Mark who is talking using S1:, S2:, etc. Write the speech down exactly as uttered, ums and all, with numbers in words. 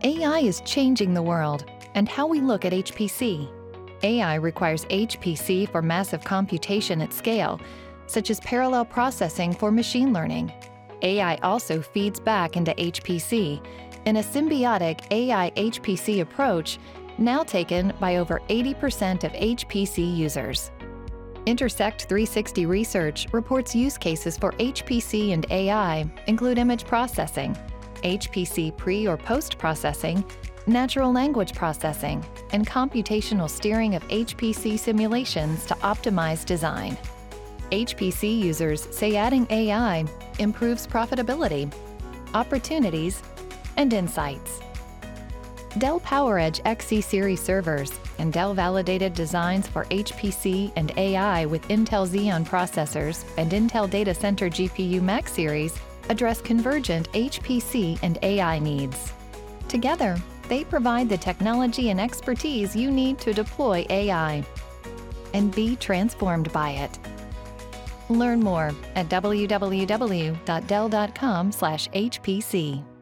S1: A I is changing the world and how we look at H P C. A I requires H P C for massive computation at scale, such as parallel processing for machine learning. A I also feeds back into H P C in a symbiotic A I H P C approach now taken by over eighty percent of H P C users. Intersect three sixty Research reports use cases for H P C and A I include image processing, H P C pre- or post-processing, natural language processing, and computational steering of H P C simulations to optimize design. H P C users say adding A I improves profitability, opportunities, and insights. Dell PowerEdge X C series servers and Dell validated designs for H P C and A I with Intel Xeon processors and Intel Data Center G P U Max series address convergent H P C and A I needs. Together, they provide the technology and expertise you need to deploy A I and be transformed by it. Learn more at w w w dot dell dot com slash H P C.